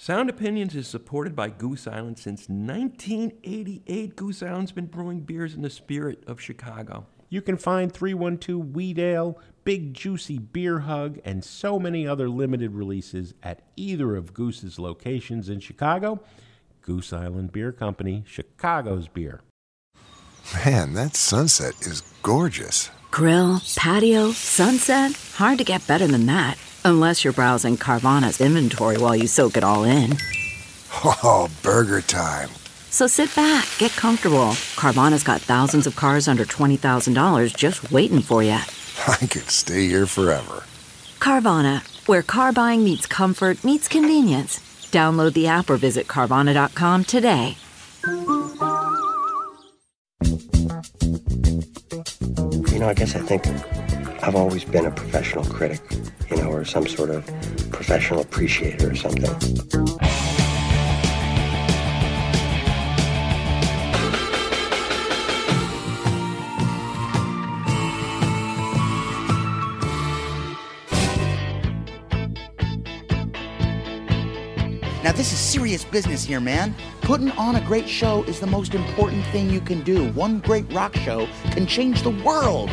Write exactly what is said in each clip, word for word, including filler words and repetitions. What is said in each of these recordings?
Sound Opinions is supported by Goose Island since nineteen eighty-eight. Goose Island's been brewing beers in the spirit of Chicago. You can find three one two Wheat Ale, Big Juicy Beer Hug, and so many other limited releases at either of Goose's locations in Chicago. Goose Island Beer Company, Chicago's beer. Man, that sunset is gorgeous. Grill, patio, sunset. Hard to get better than that. Unless you're browsing Carvana's inventory while you soak it all in. Oh, burger time. So sit back, get comfortable. Carvana's got thousands of cars under twenty thousand dollars just waiting for you. I could stay here forever. Carvana, where car buying meets comfort meets convenience. Download the app or visit Carvana dot com today. You know, I guess I think I've always been a professional critic, you know, or some sort of professional appreciator or something. Now, this is serious business here, man. Putting on a great show is the most important thing you can do. One great rock show can change the world.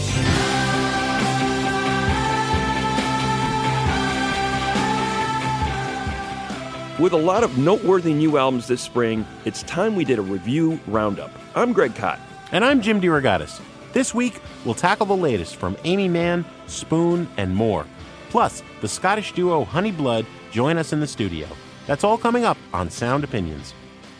With a lot of noteworthy new albums this spring, it's time we did a review roundup. I'm Greg Kot. And I'm Jim DeRogatis. This week, we'll tackle the latest from Aimee Mann, Spoon, and more. Plus, the Scottish duo Honey Blood join us in the studio. That's all coming up on Sound Opinions.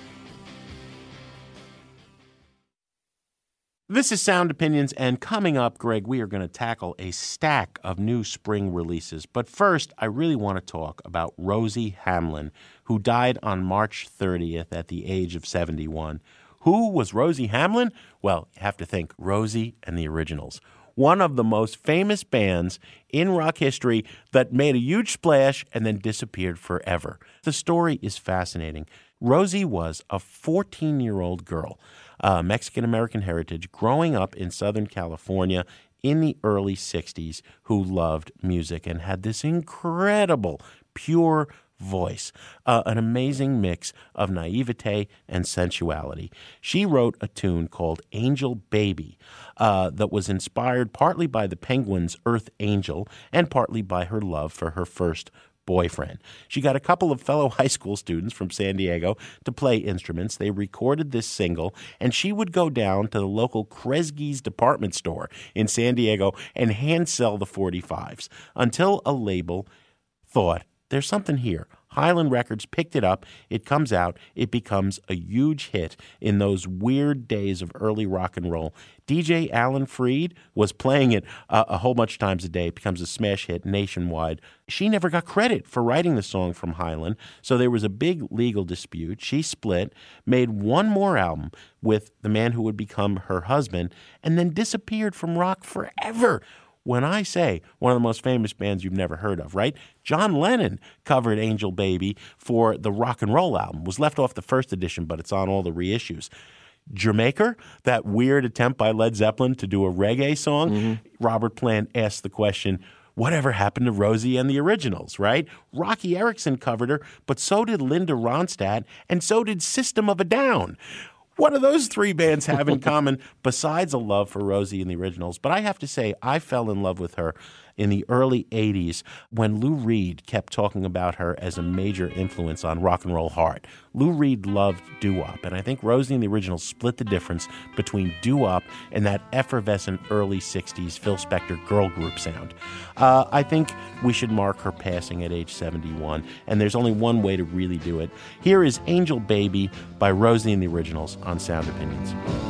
This is Sound Opinions, and coming up, Greg, we are going to tackle a stack of new spring releases. But first, I really want to talk about Rosie Hamlin, who died on March thirtieth at the age of seventy-one. Who was Rosie Hamlin? Well, you have to think Rosie and the Originals, one of the most famous bands in rock history that made a huge splash and then disappeared forever. The story is fascinating. Rosie was a fourteen-year-old girl, uh, Mexican-American heritage, growing up in Southern California in the early sixties, who loved music and had this incredible, pure voice, uh, an amazing mix of naivete and sensuality. She wrote a tune called Angel Baby uh, that was inspired partly by the Penguins' Earth Angel and partly by her love for her first boyfriend. She got a couple of fellow high school students from San Diego to play instruments. They recorded this single, and she would go down to the local Kresge's department store in San Diego and hand sell the forty-fives until a label thought, there's something here. Highland Records picked it up. It comes out. It becomes a huge hit in those weird days of early rock and roll. D J Alan Freed was playing it uh, a whole bunch of times a day. It becomes a smash hit nationwide. She never got credit for writing the song from Highland, so there was a big legal dispute. She split, made one more album with the man who would become her husband, and then disappeared from rock forever. When I say one of the most famous bands you've never heard of, right? John Lennon covered Angel Baby for the rock and roll album. It was left off the first edition, but it's on all the reissues. Jamaica, that weird attempt by Led Zeppelin to do a reggae song, mm-hmm. Robert Plant asked the question, whatever happened to Rosie and the Originals, right? Rocky Erickson covered her, but so did Linda Ronstadt, and so did System of a Down. What do those three bands have in common besides a love for Rosie and the Originals? But I have to say, I fell in love with her in the early eighties when Lou Reed kept talking about her as a major influence on rock and roll heart. Lou Reed loved doo-wop, and I think Rosie and the Originals split the difference between doo-wop and that effervescent early sixties Phil Spector girl group sound. Uh, I think we should mark her passing at age seventy-one, and there's only one way to really do it. Here is Angel Baby by Rosie and the Originals on Sound Opinions.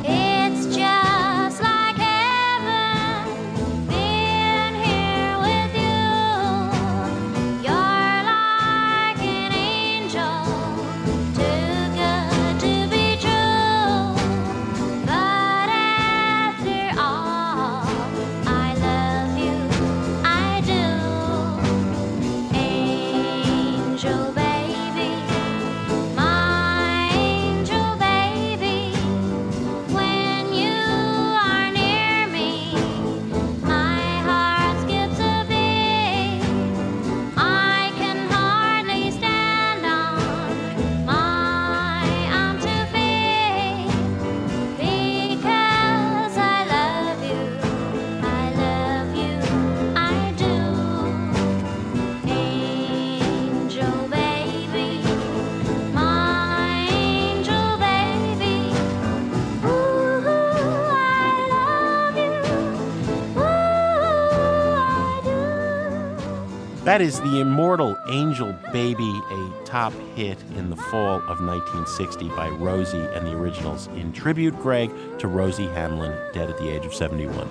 It's just like heaven being here with you. You're like an angel, too good to be true. But after all, I love you, I do. Angel baby, my angel baby. When That is the immortal Angel Baby, a top hit in the fall of nineteen sixty by Rosie and the Originals in tribute, Greg, to Rosie Hamlin, dead at the age of seventy-one.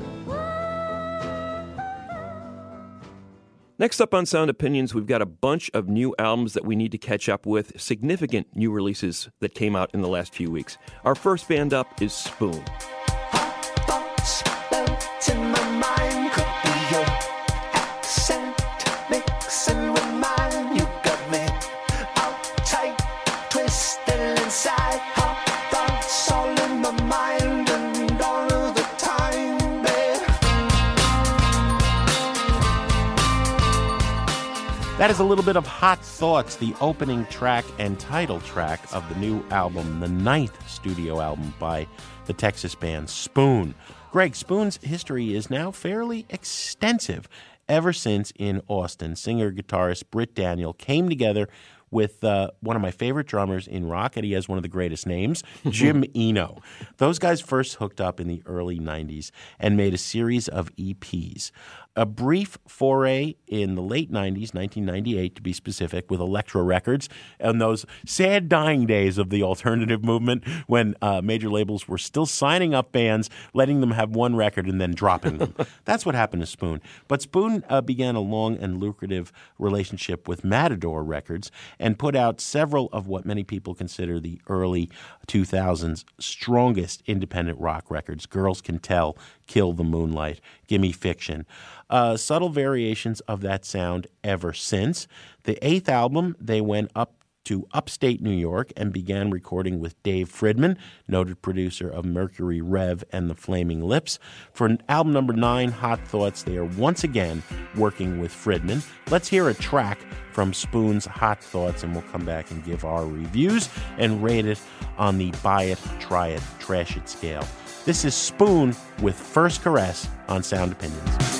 Next up on Sound Opinions, we've got a bunch of new albums that we need to catch up with, significant new releases that came out in the last few weeks. Our first band up is Spoon. That is a little bit of Hot Thoughts, the opening track and title track of the new album, the ninth studio album by the Texas band Spoon. Greg, Spoon's history is now fairly extensive. Ever since in Austin, singer-guitarist Britt Daniel came together with uh, one of my favorite drummers in rock, and he has one of the greatest names, Jim Eno. Those guys first hooked up in the early nineties and made a series of E Ps. A brief foray in the late nineties, nineteen ninety-eight to be specific, with Elektra Records, and those sad dying days of the alternative movement when uh, major labels were still signing up bands, letting them have one record and then dropping them. That's what happened to Spoon. But Spoon uh, began a long and lucrative relationship with Matador Records and put out several of what many people consider the early two thousands strongest independent rock records. Girls Can Tell, Kill the Moonlight, Gimme Fiction. Uh, subtle variations of that sound ever since. The eighth album, they went up to upstate New York and began recording with Dave Fridman, noted producer of Mercury Rev and the Flaming Lips. For album number nine, Hot Thoughts, they are once again working with Fridman. Let's hear a track from Spoon's Hot Thoughts, and we'll come back and give our reviews and rate it on the buy it, try it, trash it scale. This is Spoon with First Caress on Sound Opinions.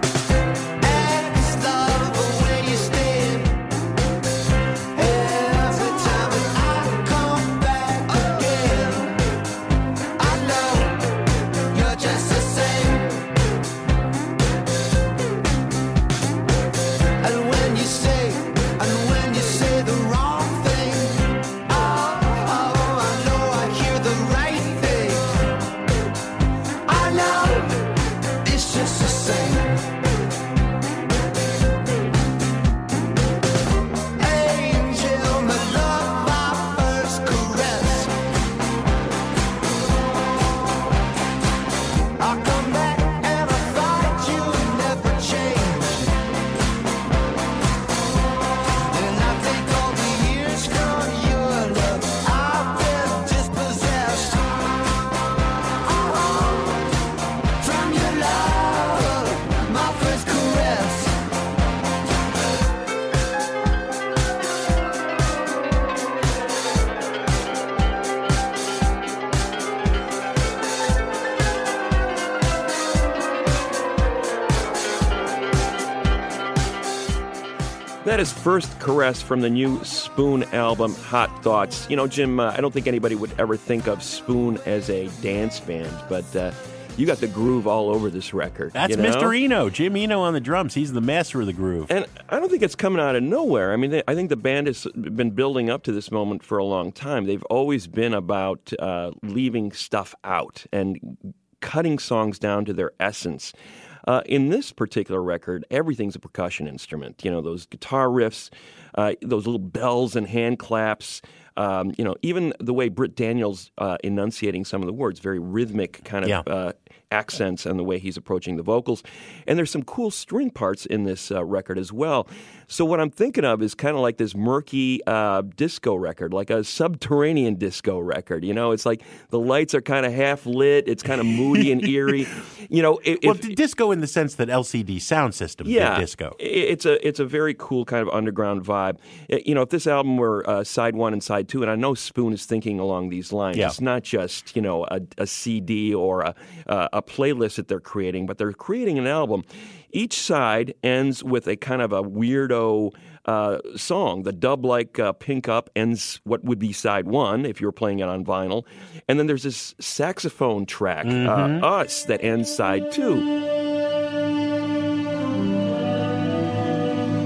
That is First Caress from the new Spoon album, Hot Thoughts. You know, Jim, uh, I don't think anybody would ever think of Spoon as a dance band, but uh, you got the groove all over this record. That's you know? Mister Eno, Jim Eno on the drums. He's the master of the groove. And I don't think it's coming out of nowhere. I mean, they, I think the band has been building up to this moment for a long time. They've always been about uh, leaving stuff out and cutting songs down to their essence. Uh, in this particular record, everything's a percussion instrument. You know, those guitar riffs, uh, those little bells and hand claps. Um, you know, even the way Britt Daniels uh, enunciating some of the words, very rhythmic kind of Yeah. uh, accents and the way he's approaching the vocals. And there's some cool string parts in this uh, record as well. So what I'm thinking of is kind of like this murky uh, disco record, like a subterranean disco record. You know, it's like the lights are kind of half lit. It's kind of moody and eerie. You know, if, Well, if, disco in the sense that L C D Sound System yeah, did disco. i- It's a it's a very cool kind of underground vibe. Uh, You know, if this album were uh, side one and side two, and I know Spoon is thinking along these lines. Yeah. It's not just, you know, a, a C D or a, uh, a playlist that they're creating, but they're creating an album. Each side ends with a kind of a weirdo uh, song. The dub-like uh, Pink Up ends what would be side one if you were playing it on vinyl. And then there's this saxophone track, uh, Us, that ends side two.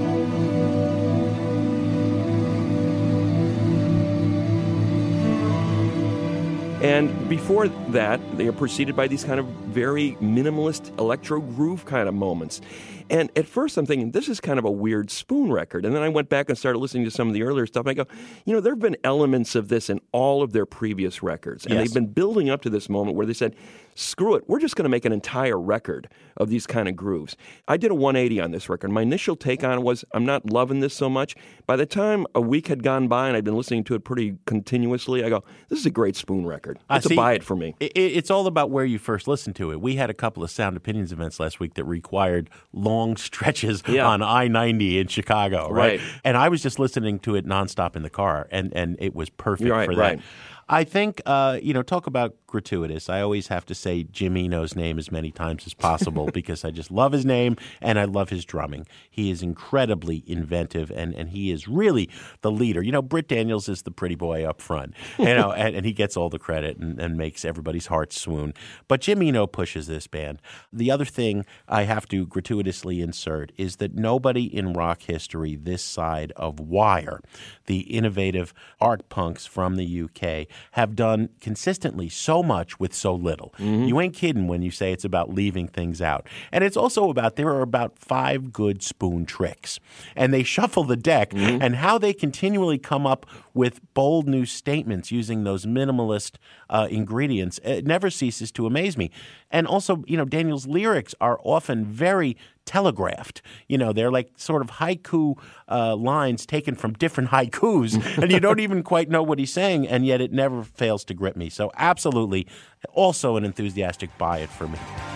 And before that, they are preceded by these kind of very minimalist electro groove kind of moments. And at first I'm thinking, this is kind of a weird Spoon record. And then I went back and started listening to some of the earlier stuff. And I go, you know, there have been elements of this in all of their previous records. And Yes. they've been building up to this moment where they said, screw it, we're just going to make an entire record of these kind of grooves. I did a one eighty on this record. My initial take on it was, I'm not loving this so much. By the time a week had gone by and I'd been listening to it pretty continuously, I go, this is a great Spoon record. I It's a see. buy it for me. It, it's all about where you first listened to it. We had a couple of Sound Opinions events last week that required long stretches Yeah. on I ninety in Chicago, right? Right. And I was just listening to it nonstop in the car, and, and it was perfect You're right, for that. right. I think, uh, you know, talk about gratuitous. I always have to say Jim Eno's name as many times as possible because I just love his name and I love his drumming. He is incredibly inventive and, and he is really the leader. You know, Britt Daniels is the pretty boy up front, you know, and, and he gets all the credit and, and makes everybody's hearts swoon. But Jim Eno pushes this band. The other thing I have to gratuitously insert is that nobody in rock history this side of Wire, the innovative art punks from the U K, have done consistently so much with so little. Mm-hmm. You ain't kidding when you say it's about leaving things out. And it's also about, there are about five good Spoon tricks. And they shuffle the deck, Mm-hmm. and how they continually come up with bold new statements using those minimalist uh, ingredients, it never ceases to amaze me. And also, you know, Daniel's lyrics are often very telegraphed. You know, they're like sort of haiku uh, lines taken from different haikus, and you don't even quite know what he's saying, and yet it never fails to grip me. So absolutely, also an enthusiastic buy it for me.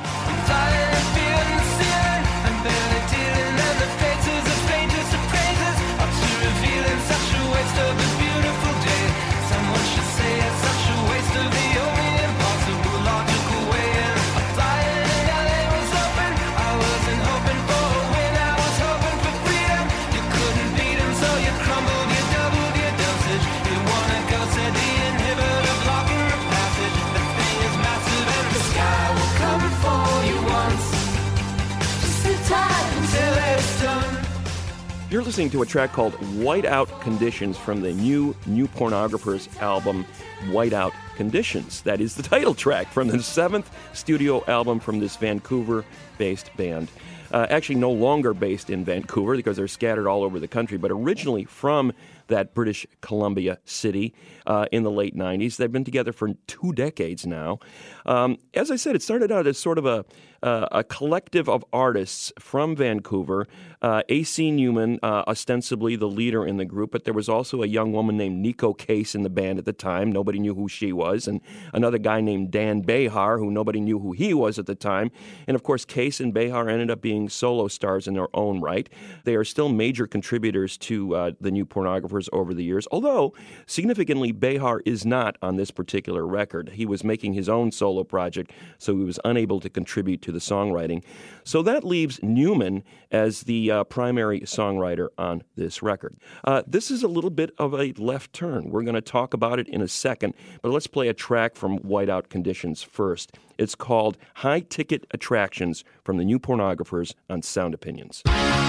You're listening to a track called Whiteout Conditions from the new New Pornographers album, Whiteout Conditions. That is the title track from the seventh studio album from this Vancouver-based band. Uh, actually no longer based in Vancouver because they're scattered all over the country, but originally from that British Columbia city uh, in the late nineties. They've been together for two decades now. Um, as I said, it started out as sort of a, uh, a collective of artists from Vancouver. Uh, A C Newman, uh, ostensibly the leader in the group, but there was also a young woman named Nico Case in the band at the time. Nobody knew who she was. And another guy named Dan Behar, who nobody knew who he was at the time. And of course, Case and Behar ended up being solo stars in their own right. They are still major contributors to uh, the New Pornographers over the years, although significantly Behar is not on this particular record. He was making his own solo project, so he was unable to contribute to the songwriting. So that leaves Newman as the uh, primary songwriter on this record. Uh, this is a little bit of a left turn. We're going to talk about it in a second, but let's play a track from Whiteout Conditions first. It's called High Ticket Attractions from the New Pornographers on Sound Opinions.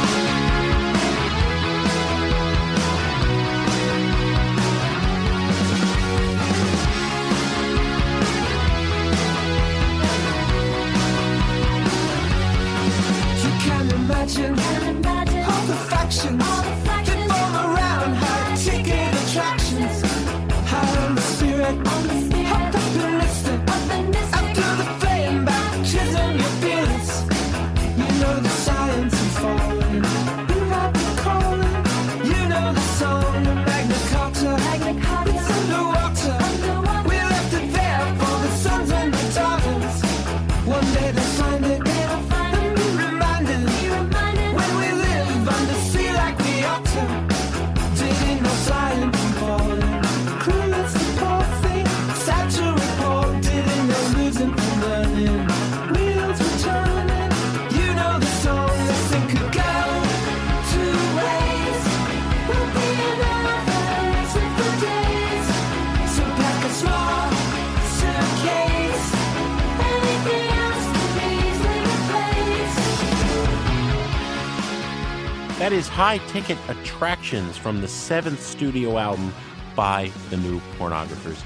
Imagine all the factions that form around high-ticket attractions. High on the spirit, hopped up and listed. After the flame baptism, your feelings. You know the science and falling. You have the calling. You know the song of Magna Carta. It's underwater. We left it there for the sons and the daughters. One day they'll find it. And be reminded. When we live under sea like we ought to, didn't know flying from falling. Clueless to poor thing, sad to report, didn't know losing from learning. Wheels were turning, you know the song. This thing could go two ways. We'll be another exit for days. So pack a small suitcase. Anything else to please leave a place. That is High Ticket Attractions from the seventh studio album by the New Pornographers.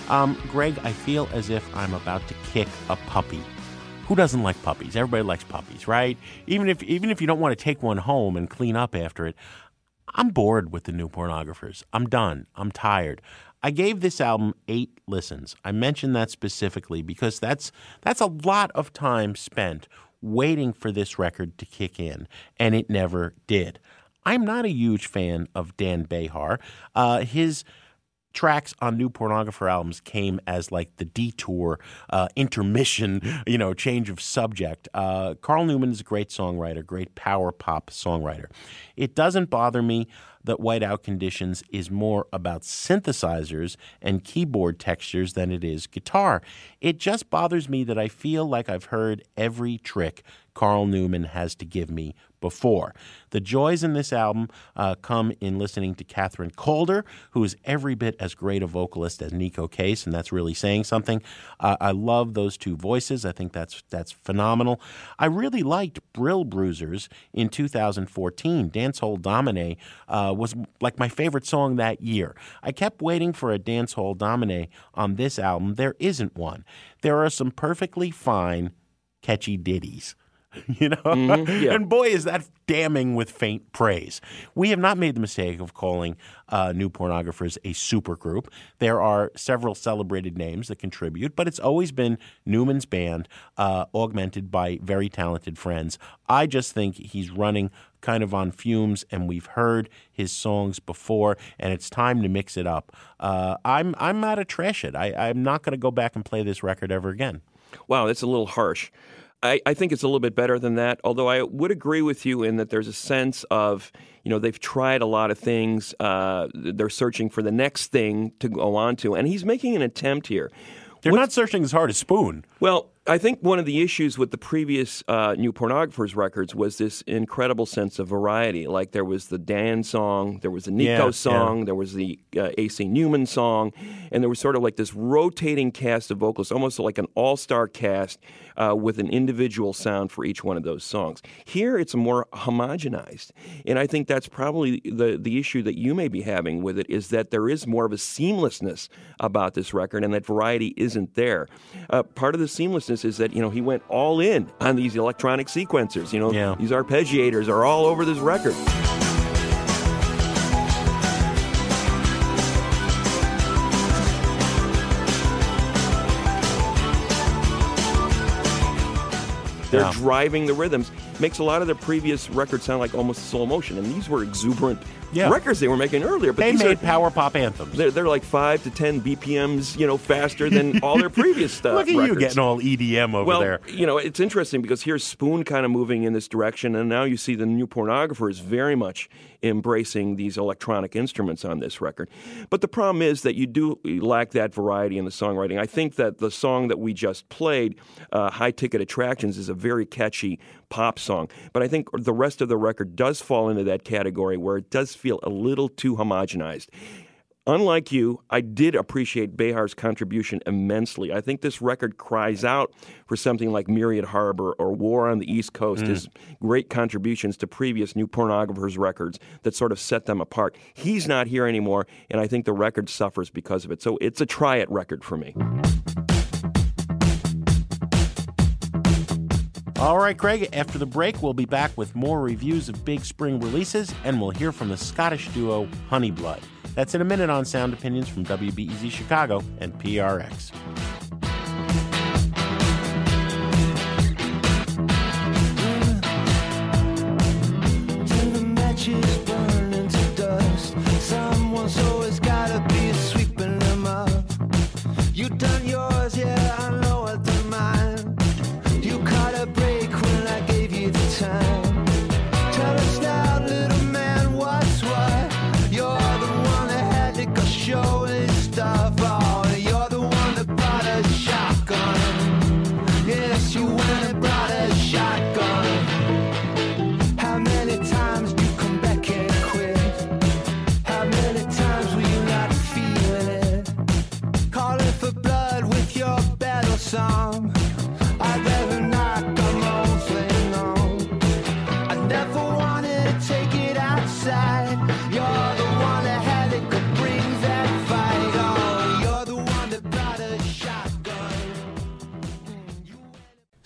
Um, Greg, I feel as if I'm about to kick a puppy. Who doesn't like puppies? Everybody likes puppies, right? Even if even if you don't want to take one home and clean up after it. I'm bored with the New Pornographers. I'm done. I'm tired. I gave this album eight listens. I mentioned that specifically because that's that's a lot of time spent waiting for this record to kick in, and it never did. I'm not a huge fan of Dan Behar. Uh, his tracks on New Pornographer albums came as like the detour, uh, intermission, you know, change of subject. Uh, Carl Newman is a great songwriter, great power pop songwriter. It doesn't bother me that Whiteout Conditions is more about synthesizers and keyboard textures than it is guitar. It just bothers me that I feel like I've heard every trick Carl Newman has to give me before. The joys in this album uh, come in listening to Catherine Calder, who is every bit as great a vocalist as Nico Case, and that's really saying something. Uh, I love those two voices. I think that's that's phenomenal. I really liked Brill Bruisers in two thousand fourteen. Dancehall Domine uh, was like my favorite song that year. I kept waiting for a Dancehall Domine on this album. There isn't one. There are some perfectly fine, catchy ditties. You know, Mm-hmm, yeah. And boy, is that damning with faint praise. We have not made the mistake of calling uh, New Pornographers a supergroup. There are several celebrated names that contribute, but it's always been Newman's band, uh, augmented by very talented friends. I just think he's running kind of on fumes, and we've heard his songs before, and it's time to mix it up. Uh, I'm I'm not a trash it. I, I'm not going to go back and play this record ever again. Wow, that's a little harsh. I, I think it's a little bit better than that, although I would agree with you in that there's a sense of, you know, they've tried a lot of things. Uh, they're searching for the next thing to go on to, and he's making an attempt here. They're What's- not searching as hard as Spoon. Well, I think one of the issues with the previous uh, New Pornographers records was this incredible sense of variety. Like there was the Dan song, there was the Nico Yeah, song, yeah. there was the uh, A C Newman song, and there was sort of like this rotating cast of vocalists, almost like an all-star cast uh, with an individual sound for each one of those songs. Here, it's more homogenized, and I think that's probably the, the issue that you may be having with it, is that there is more of a seamlessness about this record, and that variety isn't there. Uh, part of the seamlessness is that, you know, he went all in on these electronic sequencers. You know, Yeah. these arpeggiators are all over this record. They're Yeah. driving the rhythms. Makes a lot of the previous records sound like almost slow motion, and these were exuberant Yeah. records they were making earlier. But They these made are, power pop anthems. they're, they're like five to ten B P Ms, you know, faster than all their previous stuff. Look at you records. getting all E D M over well, there. you know, it's interesting because here's Spoon kind of moving in this direction, and now you see the New Pornographers very much embracing these electronic instruments on this record. But the problem is that you do lack that variety in the songwriting. I think that the song that we just played, uh, High Ticket Attractions, is a very catchy pop song. But I think the rest of the record does fall into that category where it does feel a little too homogenized. Unlike you, I did appreciate Behar's contribution immensely. I think this record cries out for something like Myriad Harbor or War on the East Coast as great contributions to previous New Pornographers records that sort of set them apart. He's not here anymore, and I think the record suffers because of it. So it's a try-it record for me. All right, Craig, after the break, we'll be back with more reviews of big spring releases, and we'll hear from the Scottish duo Honeyblood. That's in a minute on Sound Opinions from W B E Z Chicago and P R X. Till the matches burn into dust. Someone's always gotta be sweeping them up. You done yours, yeah, I know I done mine. You caught a break when I gave you the time. Tell us now, little man, what's what? You're the one that had to go show his stuff. Oh, you're the one that brought a shotgun. Yes, you went and brought a shotgun. How many times do you come back and quit? How many times were you not feeling it? Calling for blood with your battle song. I'd rather not come home flame on. I never wanted to take it outside. You're the one that had it, could bring that fight on. You're the one that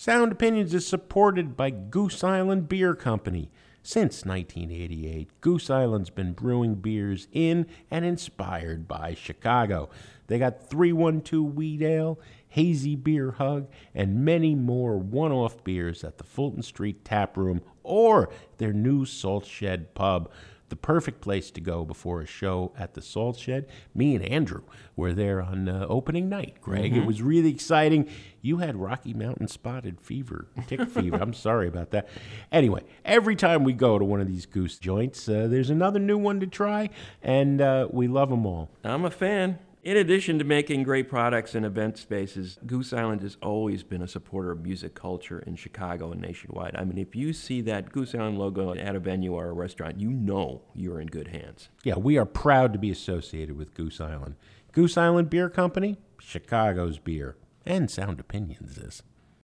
Sound Opinions is supported by Goose Island Beer Company. Since nineteen eighty-eight, Goose Island's been brewing beers in and inspired by Chicago. They got three one two Wheat Ale, Hazy Beer Hug, and many more one-off beers at the Fulton Street Tap Room or their new Salt Shed Pub. The perfect place to go before a show at the Salt Shed. Me and Andrew were there on uh, opening night, Greg. Mm-hmm. It was really exciting. You had Rocky Mountain spotted fever, tick fever. I'm sorry about that. Anyway, every time we go to one of these Goose joints, uh, there's another new one to try, and uh, we love them all. I'm a fan. In addition to making great products and event spaces, Goose Island has always been a supporter of music culture in Chicago and nationwide. I mean, if you see that Goose Island logo at a venue or a restaurant, you know you're in good hands. Yeah, we are proud to be associated with Goose Island. Goose Island Beer Company, Chicago's beer, and Sound Opinions is.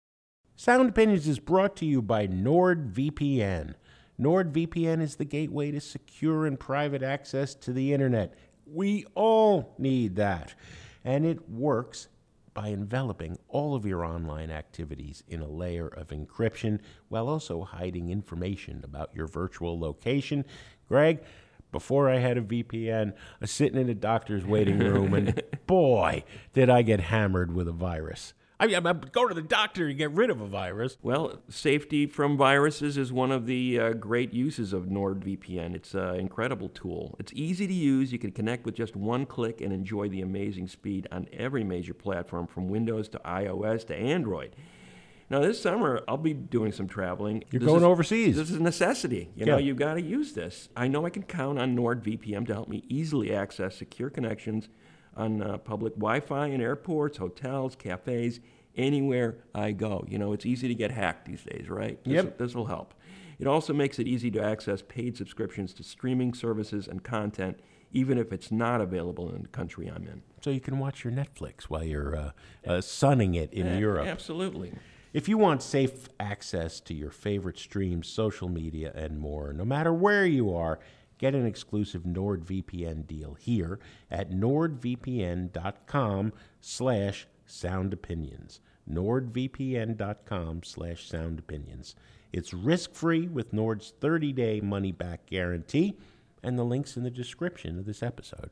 Sound Opinions is brought to you by NordVPN. NordVPN is the gateway to secure and private access to the internet. We all need that. And it works by enveloping all of your online activities in a layer of encryption while also hiding information about your virtual location. Greg, before I had a V P N, I was sitting in a doctor's waiting room, and boy, did I get hammered with a virus. I mean, I'm go to the doctor and get rid of a virus. Well, safety from viruses is one of the uh, great uses of NordVPN. It's an incredible tool. It's easy to use. You can connect with just one click and enjoy the amazing speed on every major platform, from Windows to iOS to Android. Now, this summer, I'll be doing some traveling. You're this going is, overseas. This is a necessity. You yeah. know, you've got to use this. I know I can count on NordVPN to help me easily access secure connections on uh, public Wi-Fi in airports, hotels, cafes, anywhere I go. You know, it's easy to get hacked these days, right? This, Yep. This will help. It also makes it easy to access paid subscriptions to streaming services and content, even if it's not available in the country I'm in. So you can watch your Netflix while you're uh, uh, sunning it in Yeah, Europe. Absolutely. If you want safe access to your favorite streams, social media, and more, no matter where you are, get an exclusive NordVPN deal here at nordvpn.com slash soundopinions. nordvpn.com slash soundopinions. It's risk-free with Nord's thirty-day money-back guarantee, and the link's in the description of this episode.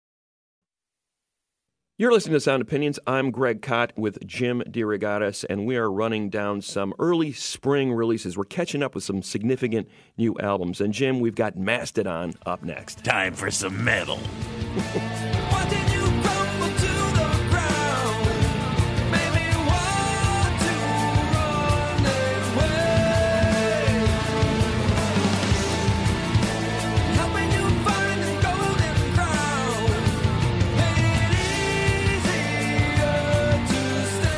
You're listening to Sound Opinions. I'm Greg Kot with Jim DeRogatis, and we are running down some early spring releases. We're catching up with some significant new albums. And Jim, we've got Mastodon up next. Time for some metal. Why did you crumble to the ground? Made me want to run away. Helping you find this golden crown. Made it easier to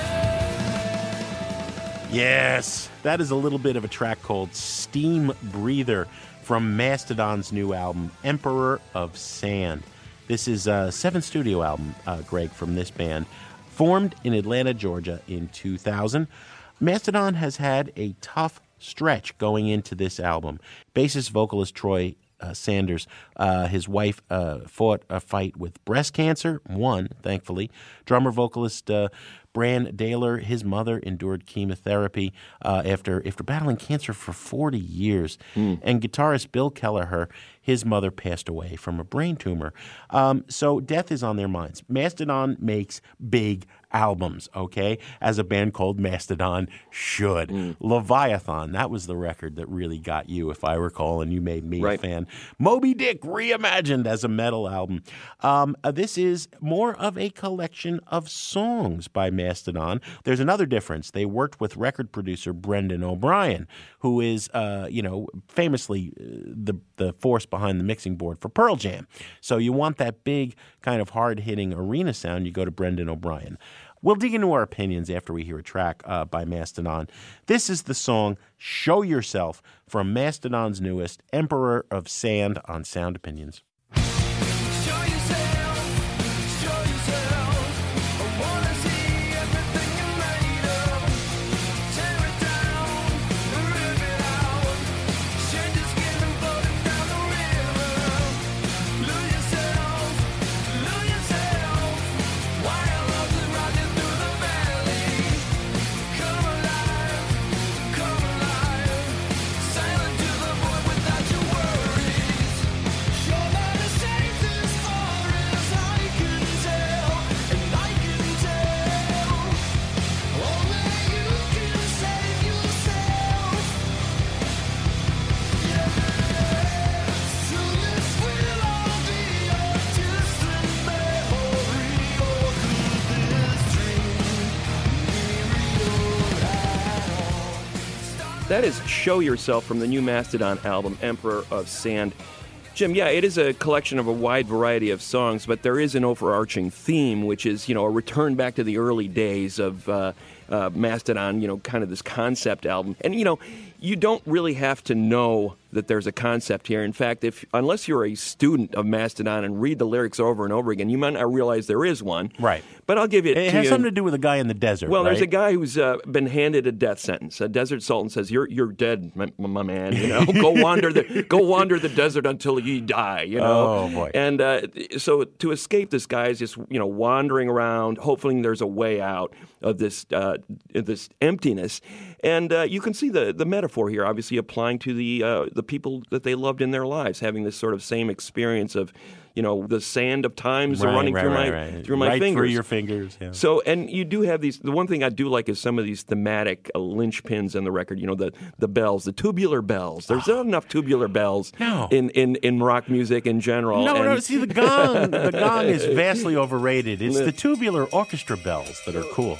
stay. Yes, that is a little bit of a track called Steam Breather from Mastodon's new album, Emperor of Sand. This is a seventh studio album, uh, Greg, from this band, formed in Atlanta, Georgia in two thousand. Mastodon has had a tough stretch going into this album. Bassist vocalist Troy uh, Sanders, uh, his wife uh, fought a fight with breast cancer, won, thankfully. Drummer vocalist uh, Bran Daler, his mother endured chemotherapy uh, after after battling cancer for forty years. Mm. And guitarist Bill Kelleher, his mother passed away from a brain tumor. Um, so death is on their minds. Mastodon makes big albums, okay, as a band called Mastodon should. Mm. Leviathan, that was the record that really got you, if I recall, and you made me right. a fan. Moby Dick, reimagined as a metal album. Um, uh, this is more of a collection of songs by Mastodon. There's another difference. They worked with record producer Brendan O'Brien, who is, uh, you know, famously uh, the, the force behind the mixing board for Pearl Jam. So you want that big, kind of hard-hitting arena sound, you go to Brendan O'Brien. We'll dig into our opinions after we hear a track uh, by Mastodon. This is the song Show Yourself from Mastodon's newest, Emperor of Sand, on Sound Opinions. Show yourself, show yourself. I wanna see everything you're made of. Tear it down, rip it out. Shed your skin and float it down the river. Lose yourself, lose yourself. Wild loves are rising through the valley. Come alive, That is Show Yourself from the new Mastodon album, Emperor of Sand. Jim, yeah, it is a collection of a wide variety of songs, but there is an overarching theme, which is, you know, a return back to the early days of uh, uh, Mastodon, you know, kind of this concept album. And, you know, you don't really have to know that there's a concept here. In fact, if unless you're a student of Mastodon and read the lyrics over and over again, you might not realize there is one. Right. But I'll give it It to has you. something to do with a guy in the desert, Well, there's right? a guy who's uh, been handed a death sentence. A desert sultan says, "You're you're dead, my, my man. You know, go wander the go wander the desert until you die." You know. Oh, boy. And uh, so to escape, this guy is just you know wandering around, hoping there's a way out of this uh, this emptiness. And uh, you can see the the metaphor here, obviously applying to the uh, the people that they loved in their lives, having this sort of same experience of, you know, the sand of times Right, running right, through right, my right. through my right fingers. through your fingers. Yeah. So, and you do have these. The one thing I do like is some of these thematic uh, linchpins in the record. You know, the the bells, the tubular bells. There's not enough tubular bells No. in, in, in rock music in general. No, and no. See, the gong, the gong is vastly overrated. It's the tubular orchestra bells that are cool.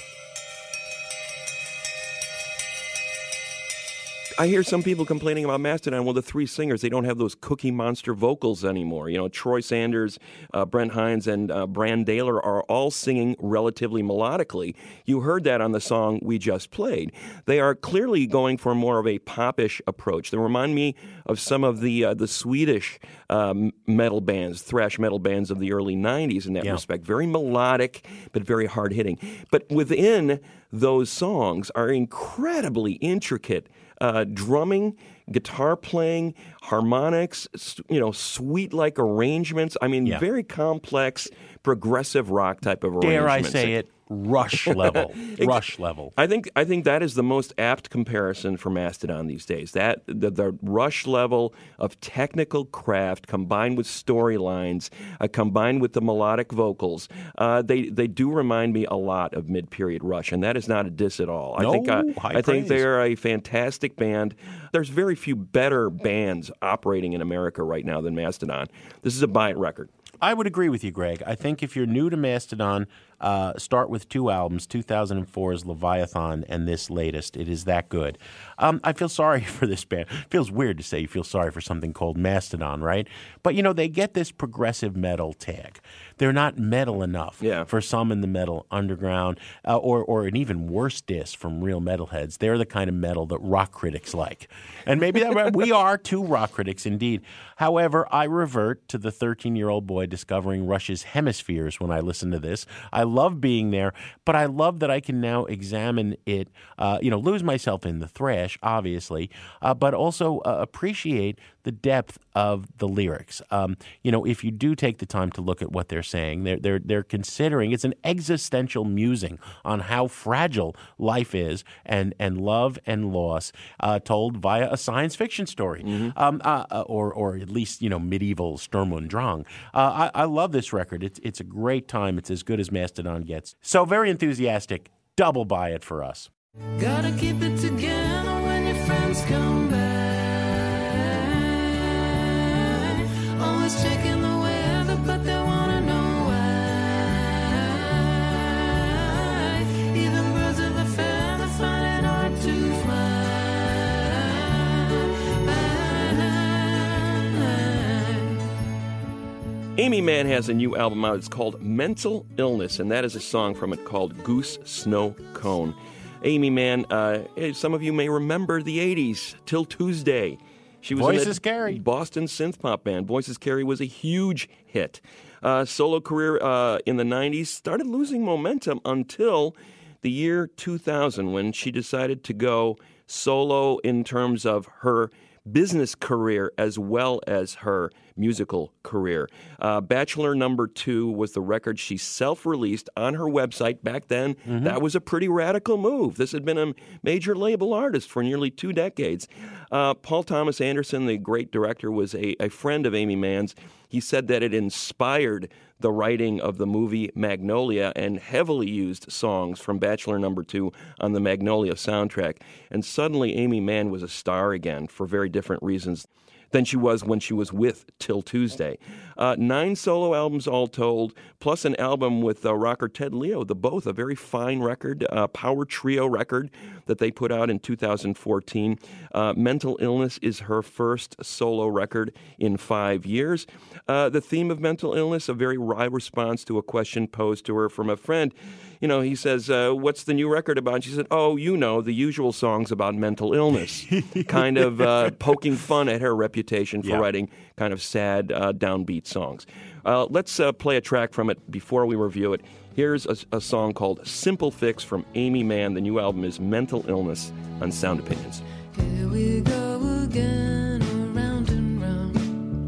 I hear some people complaining about Mastodon. Well, the three singers, they don't have those Cookie Monster vocals anymore. You know, Troy Sanders, uh, Brent Hines, and uh, Bran Daler are all singing relatively melodically. You heard that on the song we just played. They are clearly going for more of a popish approach. They remind me of some of the uh, the Swedish um, metal bands, thrash metal bands of the early nineties in that Yeah. respect. Very melodic, but very hard-hitting. But within those songs are incredibly intricate Uh, drumming, guitar playing, harmonics, s- you know, sweet-like arrangements. I mean, Yeah. very complex, progressive rock type of Dare I arrangements. say it? Rush level. Rush level. I think I think that is the most apt comparison for Mastodon these days. That the, the Rush level of technical craft combined with storylines, uh, combined with the melodic vocals, uh, they they do remind me a lot of mid-period Rush, and that is not a diss at all. No, I think uh, high I think praise. they're a fantastic band. There's very few better bands operating in America right now than Mastodon. This is a buy it record. I would agree with you, Greg. I think if you're new to Mastodon, uh, start with two albums, two thousand four's Leviathan and this latest. It is that good. Um, I feel sorry for this band. It feels weird to say you feel sorry for something called Mastodon, right? But, you know, they get this progressive metal tag. They're not metal enough Yeah. for some in the metal underground, uh, or, or an even worse diss from real metalheads. They're the kind of metal that rock critics like. And maybe that we are two rock critics indeed. However, I revert to the thirteen-year-old boy discovering Rush's Hemispheres when I listen to this. I love being there, but I love that I can now examine it, uh, you know, lose myself in the thrash, obviously, uh, but also uh, appreciate the depth of the lyrics. Um, you know, if you do take the time to look at what they're saying, they're, they're, they're considering, it's an existential musing on how fragile life is and, and love and loss, uh, told via a science fiction story, um, uh, uh, or, or at least, you know, medieval Sturm und Drang. Uh, I, I love this record. It's, it's a great time. It's as good as Mastodon gets. So very enthusiastic. Double buy it for us. Gotta keep it together when your friends come back. Always checking the weather, but they wanna know why. Even birds of a feather find it hard to fly. Amy Mann has a new album out. It's called Mental Illness, and that is a song from it called Goose Snow Cone. Amy Mann, uh, some of you may remember the eighties, Till Tuesday. She was Voices in a Carry. Boston synth pop band. Voices Carry was a huge hit. Uh, solo career uh, in the nineties started losing momentum until the year two thousand when she decided to go solo in terms of her business career as well as her musical career. Uh, Bachelor Number Two was the record she self-released on her website. Back then, that was a pretty radical move. This had been a major label artist for nearly two decades. Uh, Paul Thomas Anderson, the great director, was a, a friend of Amy Mann's. He said that it inspired the writing of the movie Magnolia and heavily used songs from Bachelor Number Two on the Magnolia soundtrack. And suddenly Amy Mann was a star again for very different reasons. than she was when she was with Till Tuesday. Uh, nine solo albums all told, plus an album with uh, rocker Ted Leo, the both, a very fine record, uh, power trio record that they put out in two thousand fourteen. Uh, Mental Illness is her first solo record in five years. Uh, the theme of mental illness, a very wry response to a question posed to her from a friend. You know, he says, uh, what's the new record about? And she said, oh, you know, the usual songs about mental illness. Kind of uh, poking fun at her reputation for Yeah. writing kind of sad, uh, downbeat songs. Uh, let's uh, play a track from it before we review it. Here's a, a song called Simple Fix from Amy Mann. The new album is Mental Illness on Sound Opinions. Here we go again, around and round.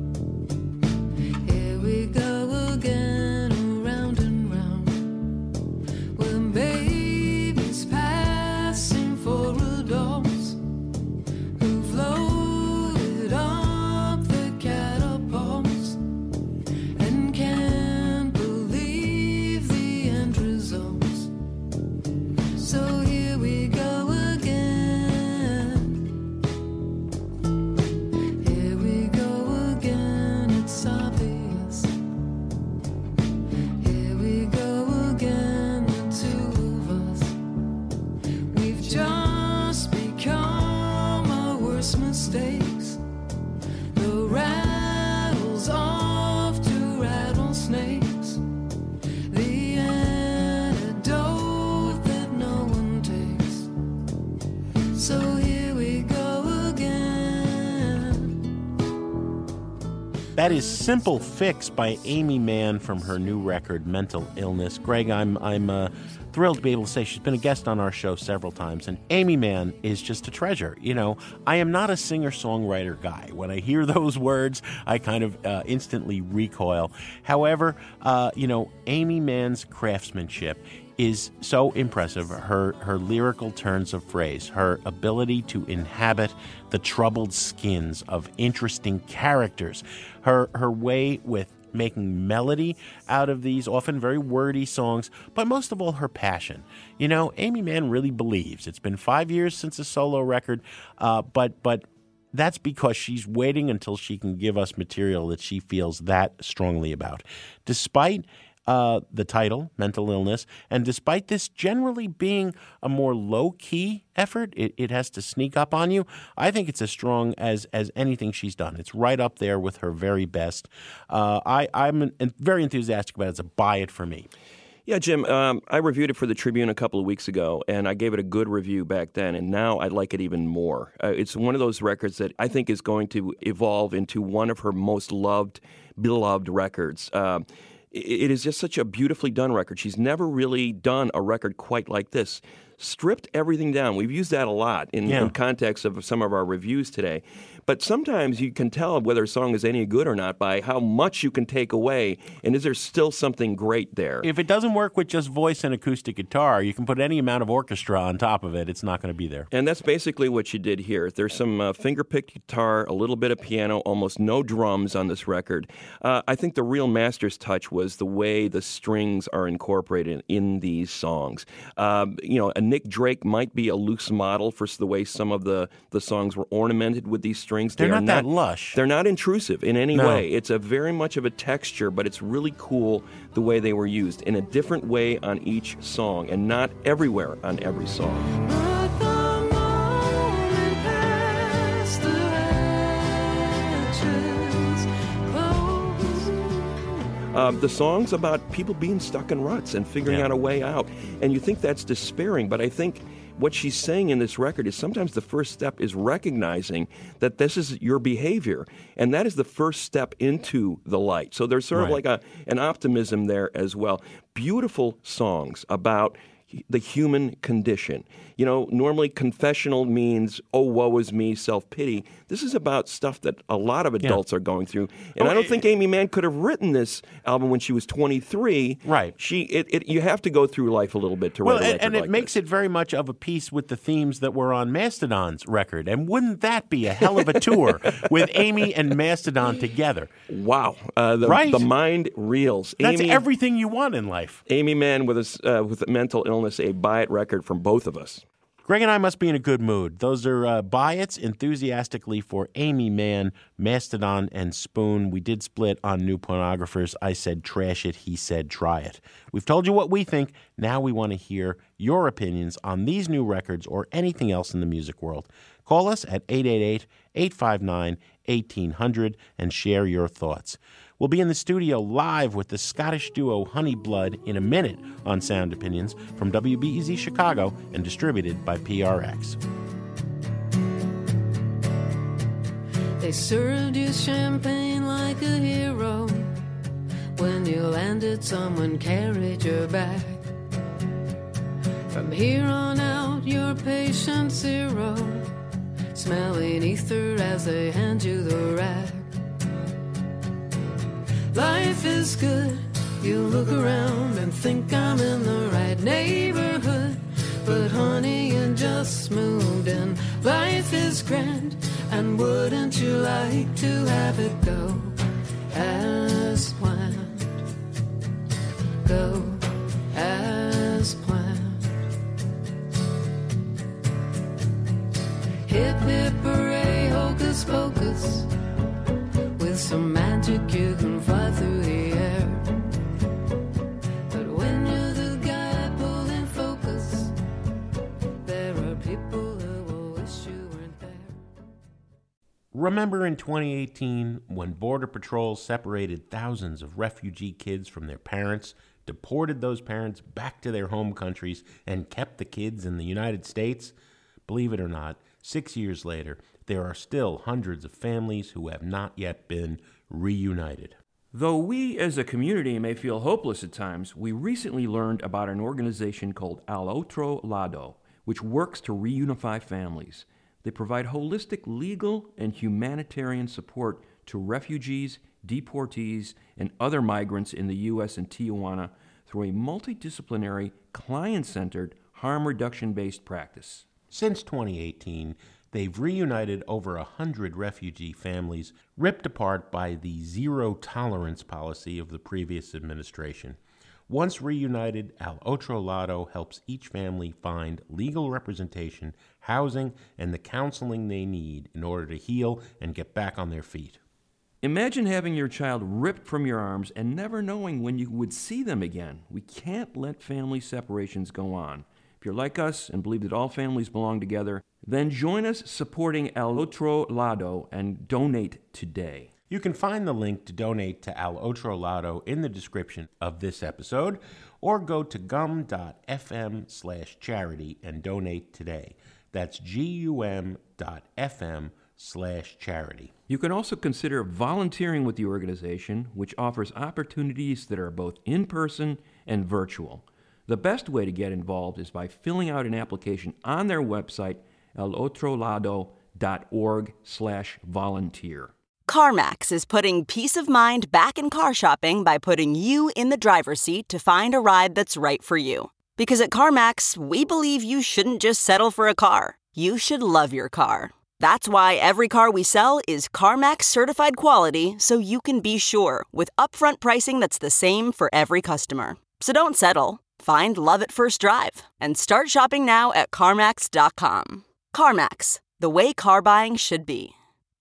Here we go again, around and round. When babies passing for adults who've loaded up the catapults and can't believe the end results. So here we go again. Here we go again, it's obvious. Here we go again, the two of us. We've just become our worst mistakes. The rattles off to rattlesnakes. The antidote that no one takes. So here we go again. That is Simple Fix by Amy Mann from her new record, Mental Illness. Greg, I'm I'm uh, thrilled to be able to say she's been a guest on our show several times, and Amy Mann is just a treasure. You know, I am not a singer-songwriter guy. When I hear those words, I kind of uh, instantly recoil. However, uh, you know, Amy Mann's craftsmanship is so impressive. Her her lyrical turns of phrase, her ability to inhabit the troubled skins of interesting characters, her her way with making melody out of these often very wordy songs, but most of all, her passion. You know, Amy Mann really believes. It's been five years since a solo record, uh, but but that's because she's waiting until she can give us material that she feels that strongly about. Despite Uh, the title, Mental Illness, and despite this generally being a more low-key effort, it, it has to sneak up on you, I think it's as strong as as anything she's done. It's right up there with her very best. Uh, I, I'm an, very enthusiastic about it. It's a buy it for me. Yeah, Jim, um, I reviewed it for the Tribune a couple of weeks ago, and I gave it a good review back then, and now I like it even more. Uh, it's one of those records that I think is going to evolve into one of her most loved, beloved records. Uh, It is just such a beautifully done record. She's never really done a record quite like this. Stripped everything down. We've used that a lot in, Yeah. in context of some of our reviews today. But sometimes you can tell whether a song is any good or not by how much you can take away, and is there still something great there? If it doesn't work with just voice and acoustic guitar, you can put any amount of orchestra on top of it. It's not going to be there. And that's basically what you did here. There's some uh, finger-picked guitar, a little bit of piano, almost no drums on this record. Uh, I think the real master's touch was the way the strings are incorporated in these songs. Um, you know, a Nick Drake might be a loose model for the way some of the, the songs were ornamented with these strings. They're They are not that lush. They're not intrusive in any No. way. It's a very much of a texture, but it's really cool the way they were used in a different way on each song and not everywhere on every song. But the moment past the hatches close. Uh, the song's about people being stuck in ruts and figuring Yeah. out a way out. And you think that's despairing, but I think what she's saying in this record is sometimes the first step is recognizing that this is your behavior, and that is the first step into the light. So there's sort of Right. like a an optimism there as well. Beautiful songs about the human condition. You know, normally confessional means, oh, woe is me, self-pity. This is about stuff that a lot of adults are going through. And Oh, I don't it- think Amy Mann could have written this album when she was twenty-three. Right. She, it, it, you have to go through life a little bit to Well, write a and, record and it like makes this. it very much of a piece with the themes that were on Mastodon's record. And wouldn't that be a hell of a tour with Amy and Mastodon together? Wow. Uh, the, Right. the mind reels. That's Amy, everything you want in life. Amy Mann with, a, uh, with mental illness, a buy it record from both of us. Greg and I must be in a good mood. Those are uh, Biots enthusiastically for Amy Mann, Mastodon, and Spoon. We did split on New Pornographers. I said trash it. He said try it. We've told you what we think. Now we want to hear your opinions on these new records or anything else in the music world. Call us at eight eight eight, eight five nine, eighteen hundred and share your thoughts. We'll be in the studio live with the Scottish duo Honey Blood in a minute on Sound Opinions from W B E Z Chicago and distributed by P R X. They served you champagne like a hero. When you landed, someone carried your bag. From here on out, you're patient zero, smelling ether as they hand you the rag. Life is good. You look around and think I'm in the right neighborhood. But honey, you just moved in. Life is grand. And wouldn't you like to have it go as planned? Go as planned. Hip hip hooray, hocus pocus. With some magic you can fly through the air. But when you're the guy pulling focus, there are people who will wish you weren't there. Remember in twenty eighteen when Border Patrol separated thousands of refugee kids from their parents, deported those parents back to their home countries, and kept the kids in the United States? Believe it or not, six years later, there are still hundreds of families who have not yet been reunited. Though we as a community may feel hopeless at times, we recently learned about an organization called Al Otro Lado, which works to reunify families. They provide holistic legal and humanitarian support to refugees, deportees, and other migrants in the U S and Tijuana through a multidisciplinary, client-centered, harm reduction-based practice. Since twenty eighteen, they've reunited over a hundred refugee families ripped apart by the zero-tolerance policy of the previous administration. Once reunited, Al Otro Lado helps each family find legal representation, housing, and the counseling they need in order to heal and get back on their feet. Imagine having your child ripped from your arms and never knowing when you would see them again. We can't let family separations go on. If you're like us and believe that all families belong together, then join us supporting Al Otro Lado and donate today. You can find the link to donate to Al Otro Lado in the description of this episode, or go to gum.fm slash charity and donate today. That's gum.fm slash charity. You can also consider volunteering with the organization, which offers opportunities that are both in-person and virtual. The best way to get involved is by filling out an application on their website, alotrolado.org slash volunteer. CarMax is putting peace of mind back in car shopping by putting you in the driver's seat to find a ride that's right for you. Because at CarMax, we believe you shouldn't just settle for a car. You should love your car. That's why every car we sell is CarMax certified quality, so you can be sure with upfront pricing that's the same for every customer. So don't settle. Find love at first drive and start shopping now at CarMax dot com. CarMax, the way car buying should be.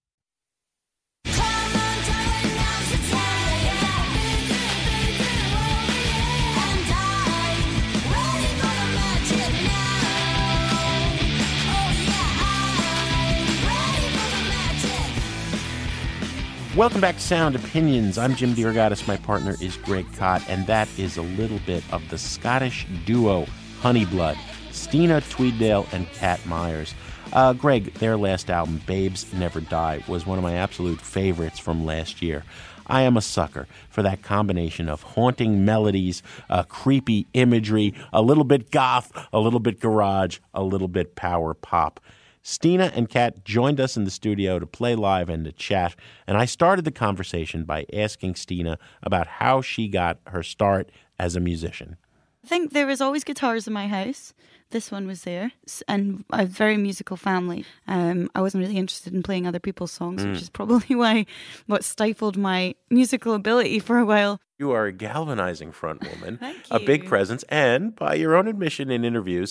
Welcome back to Sound Opinions. I'm Jim DeRogatis. My partner is Greg Kot, and that is a little bit of the Scottish duo Honey Blood, Stina Tweeddale and Kat Myers. Uh, Greg, their last album, Babes Never Die, was one of my absolute favorites from last year. I am a sucker for that combination of haunting melodies, uh, creepy imagery, a little bit goth, a little bit garage, a little bit power pop. Stina and Kat joined us in the studio to play live and to chat, and I started the conversation by asking Stina about how she got her start as a musician. I think there was always guitars in my house. This one was there, and a very musical family. Um, I wasn't really interested in playing other people's songs, mm. which is probably why what stifled my musical ability for a while. You are a galvanizing front woman, Thank a you. big presence, and by your own admission in interviews,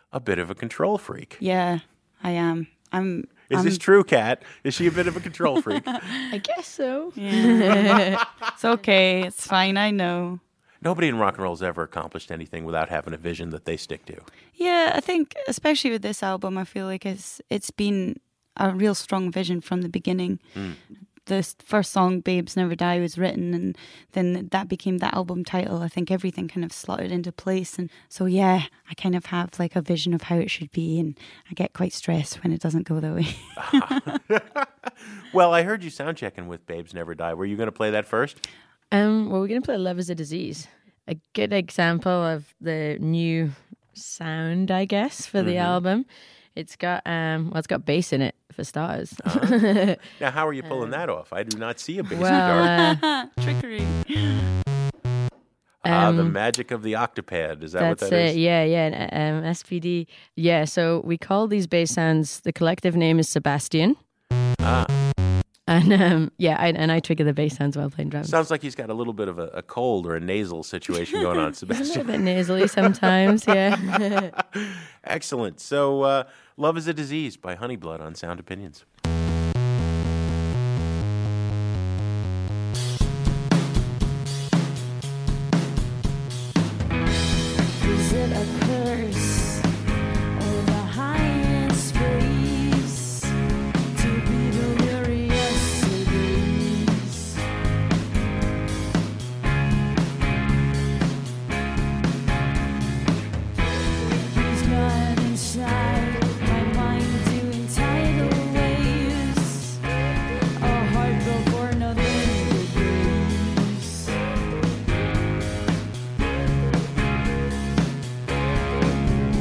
a bit of a control freak. Yeah, I am. I'm. Is I'm, this true, Kat? Is she a bit of a control freak? I guess so. Yeah. It's okay. It's fine. I know. Nobody in rock and roll has ever accomplished anything without having a vision that they stick to. Yeah, I think especially with this album, I feel like it's it's been a real strong vision from the beginning. Mm. The s- first song, "Babes Never Die," was written, and then that became the album title. I think everything kind of slotted into place, and so yeah, I kind of have like a vision of how it should be, and I get quite stressed when it doesn't go that way. Well, I heard you sound checking with Babes Never Die. Were you going to play that first? Um, well, we're going to play Love is a Disease. A good example of the new sound, I guess, for the Mhm. album. It's got um, well, it's got bass in it for starters. Uh-huh. Now, how are you pulling that off? I do not see a bass Well, guitar. Trickery. Ah, the um, magic of the octopad. Is that what That's that it. is? Yeah, yeah. Um, S P D. Yeah. So we call these bass sounds. The collective name is Sebastian. Ah, And um, yeah, I, and I trigger the bass sounds while playing drums. sounds like he's got a little bit of a, a cold or a nasal situation going on, He's a little Sebastian. bit nasally sometimes. Yeah. Excellent. So, uh, Love is a Disease by Honeyblood on Sound Opinions. Is it a curse or the highest praise to be delirious cities? He's not inside my mind doing tidal waves, a heart built for nothing but grace.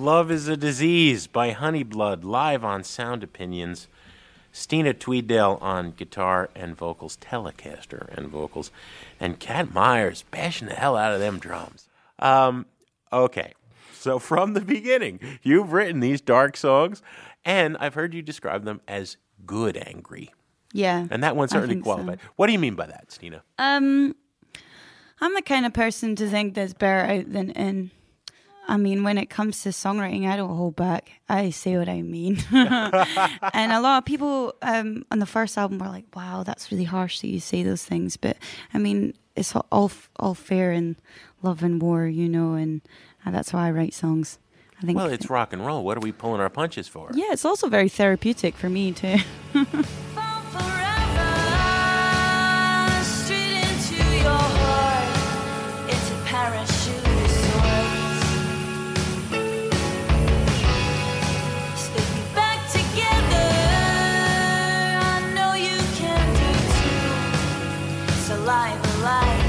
Love is a Disease by Honeyblood, live on Sound Opinions. Stina Tweeddale on guitar and vocals, Telecaster and vocals, and Kat Myers bashing the hell out of them drums. Um, okay, so from the beginning, you've written these dark songs, and I've heard you describe them as good angry. Yeah. And that one I certainly think so. qualified. What do you mean by that, Stina? Um, I'm the kind of person to think there's better out than in. I mean, when it comes to songwriting, I don't hold back. I say what I mean. And a lot of people um, on the first album were like, wow, that's really harsh that you say those things. But, I mean, it's all all, all fair in love and war, you know, and, and that's why I write songs. I think. Well, it's rock and roll. What are we pulling our punches for? Yeah, it's also very therapeutic for me, too. Straight into your heart, it's a parachute of sorts. Stick me back together, I know you can do too. Saliva like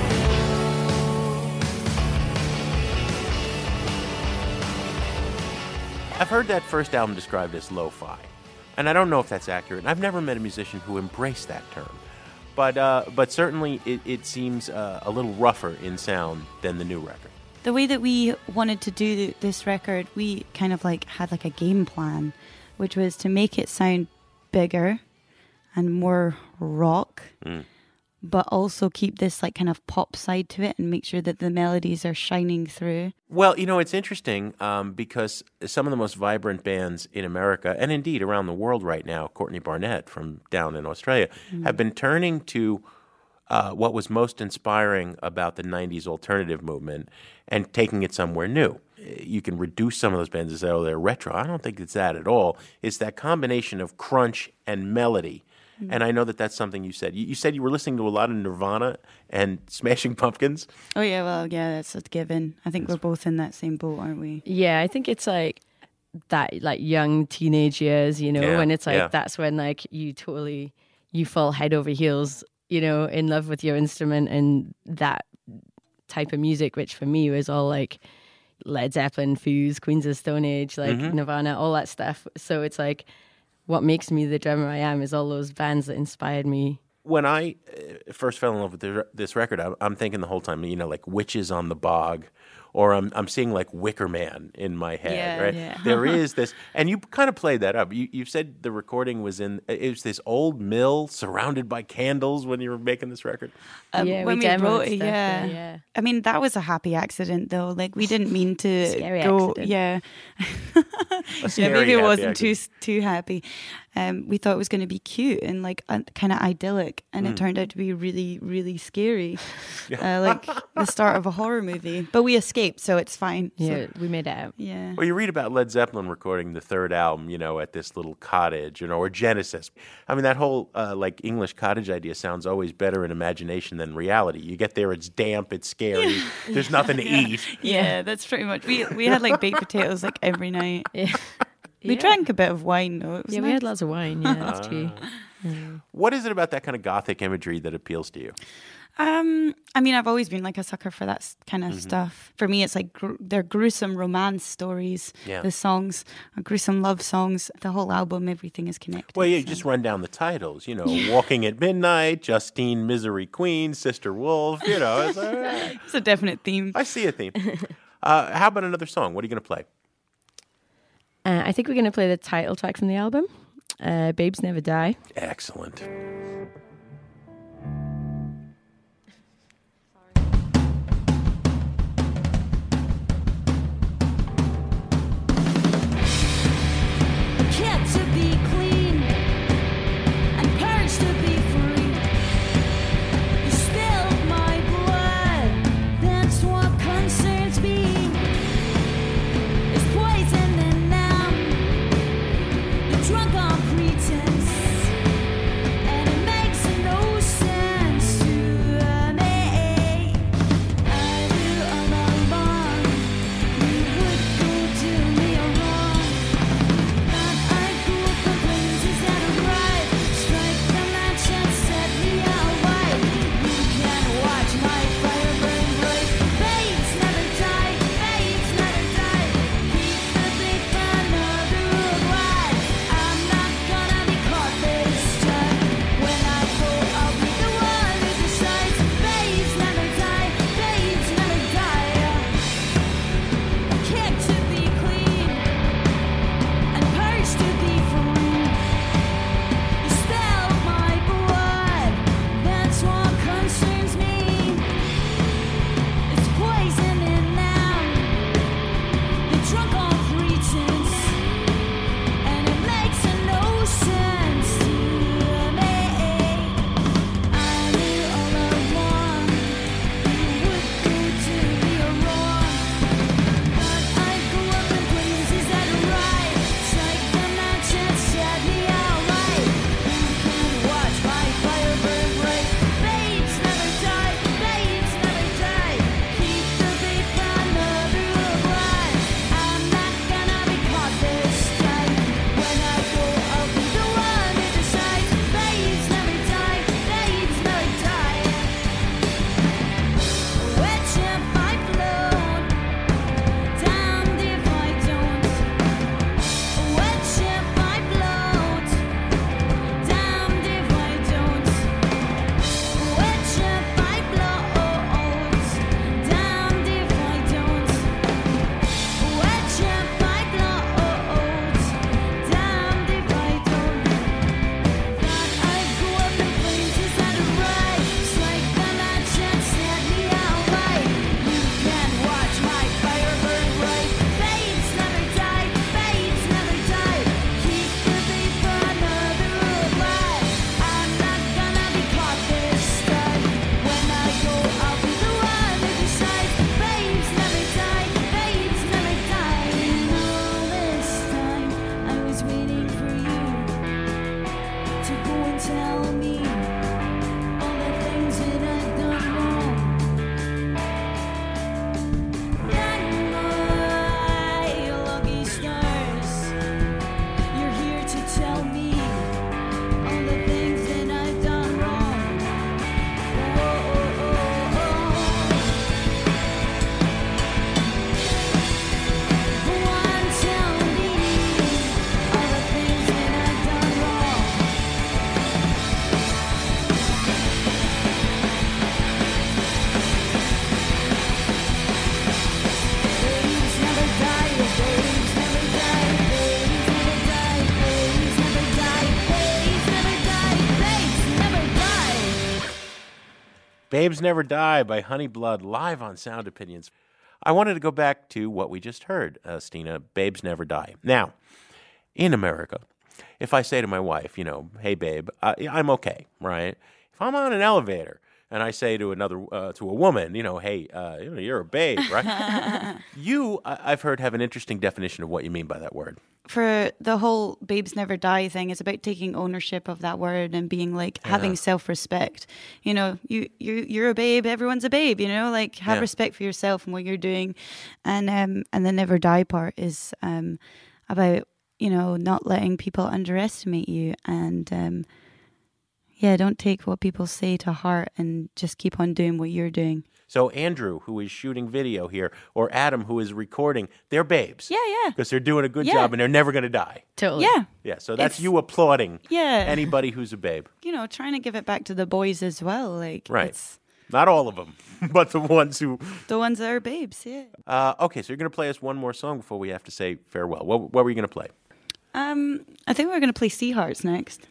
I've heard that first album described as lo-fi, and I don't know if that's accurate. I've never met a musician who embraced that term, but uh, but certainly it, it seems uh, a little rougher in sound than the new record. The way that we wanted to do th- this record, we kind of like had like a game plan, which was to make it sound bigger and more rock, Mm. but also keep this like kind of pop side to it and make sure that the melodies are shining through. Well, you know, it's interesting um, because some of the most vibrant bands in America, and indeed around the world right now, Courtney Barnett from down in Australia, Mm. have been turning to uh, what was most inspiring about the nineties alternative movement and taking it somewhere new. You can reduce some of those bands and say, oh, they're retro. I don't think it's that at all. It's that combination of crunch and melody. And I know that that's something you said. You, you said you were listening to a lot of Nirvana and Smashing Pumpkins. Oh yeah, well yeah, that's a given. I think we're both in that same boat, aren't we? Yeah, I think it's like that, like young teenage years, you know, Yeah, when it's like yeah. that's when like you totally you fall head over heels, you know, in love with your instrument and that type of music, which for me was all like Led Zeppelin, Fuse, Queens of Stone Age, like Mhm. Nirvana, all that stuff. So it's like what makes me the drummer I am is all those bands that inspired me. When I uh, first fell in love with the, this record, I, I'm thinking the whole time, you know, like Witches on the Bog, or I'm I'm seeing like Wicker Man in my head, Yeah, right? yeah. There is this, and you kind of played that up. You you said the recording was in, it was this old mill surrounded by candles when you were making this record. Um, Yeah, when we we, demoed wrote it, stuff yeah. there, yeah. I mean, that was a happy accident, though. Like, we didn't mean to Scary go. accident. Yeah, A yeah. scary Maybe it happy wasn't too accident. too happy. Um, we thought it was going to be cute and like uh, kind of idyllic, and Mm. it turned out to be really, really scary, uh, like the start of a horror movie. But we escaped, so it's fine. So- Yeah, we made it out. yeah. Well, you read about Led Zeppelin recording the third album, you know, at this little cottage, you know, or Genesis. I mean, that whole uh, like English cottage idea sounds always better in imagination than reality. You get there, it's damp, it's scary, there's nothing to eat. Yeah, that's pretty much. We we had like baked potatoes like every night. Yeah. We Yeah. drank a bit of wine though. It was Yeah, we nice. had lots of wine. Yeah, that's true. What is it about that kind of gothic imagery that appeals to you? Um, I mean, I've always been like a sucker for that kind of Mhm. stuff. For me, it's like gr- they're gruesome romance stories. Yeah. The songs are gruesome love songs. The whole album, everything is connected. Well, yeah, you just run down the titles, you know, Walking at Midnight, Justine Misery Queen, Sister Wolf, you know. It's, uh, It's a definite theme. I see a theme. Uh, how about another song? What are you going to play? Uh, I think we're going to play the title track from the album, uh, Babes Never Die. Excellent. Kept to be clean and purged to be free. You spilled my blood, that's what concerns me. There's poison in them, you're drunk on pretense, and it makes tell me all the things that I've done wrong. And my lucky stars, you're here to tell me all the things that I've done wrong. Oh, oh, oh, oh. Go on, tell me all the things that I've done wrong. Babes never die, babes never die, babes never die, babes never die, babes never die, babes never die. Babes Never Die by Honey Blood, live on Sound Opinions. I wanted to go back to what we just heard, uh, Stina, Babes Never Die. Now, in America, if I say to my wife, you know, hey, babe, I, I'm okay, right? If I'm on an elevator and I say to another, uh, to a woman, you know, hey, uh, you know, you're a babe, right? You, I- I've heard, have an interesting definition of what you mean by that word. For the whole babes never die thing, it's about taking ownership of that word and being like having self-respect. You know, you you you're a babe, everyone's a babe, you know, like have Yeah. respect for yourself and what you're doing. And um and the never die part is um about, you know, not letting people underestimate you and um yeah, don't take what people say to heart and just keep on doing what you're doing. So Andrew, who is shooting video here, or Adam, who is recording, they're babes. Yeah, yeah. Because they're doing a good Yeah. job and they're never going to die. Totally. Yeah. Yeah, so that's It's- you applauding Yeah. anybody who's a babe. You know, trying to give it back to the boys as well. Like Right. it's Not all of them, but the ones who. the ones that are babes, yeah. Uh, okay, so you're going to play us one more song before we have to say farewell. What, what were you going to play? Um, I think we're gonna play Sea Hearts next.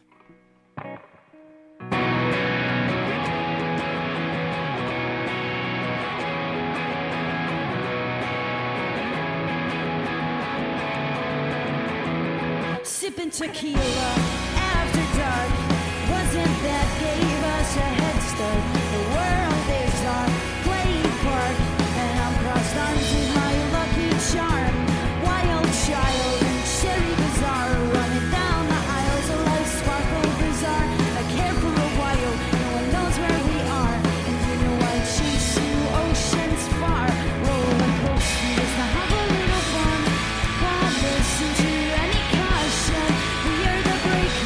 Sipping tequila after dark. Wasn't that gave us a head start? The world is our playing park, and I'm crossed arms with my lucky charm. Wild child and cherry bazaar, running down the aisles of life sparkle bizarre. I care for a while, no one knows where we are, and you know I chase you oceans far. Roller coaster is to have a little fun. God listen to any caution. We are the break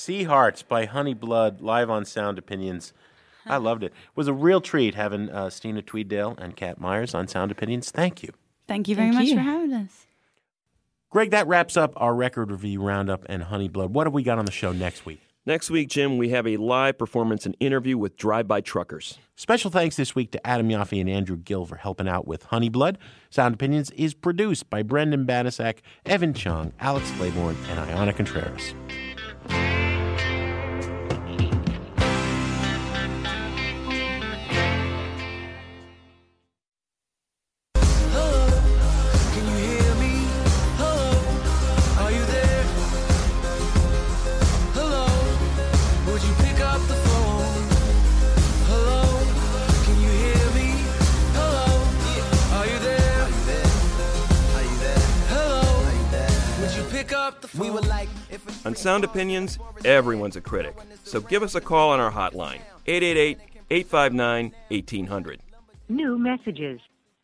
Sea Hearts by Honey Blood, live on Sound Opinions. I loved it. It was a real treat having uh, Stina Tweeddale and Kat Myers on Sound Opinions. Thank you. Thank you very Thank much you. for having us. Greg, that wraps up our record review roundup and Honey Blood. What have we got on the show next week? Next week, Jim, we have a live performance and interview with Drive-By Truckers. Special thanks this week to Adam Yaffe and Andrew Gill for helping out with Honey Blood. Sound Opinions is produced by Brendan Banasak, Evan Chung, Alex Claiborne, and Ayana Contreras. On Sound Opinions, everyone's a critic. So give us a call on our hotline, eight eight eight, eight five nine, eighteen hundred. New messages.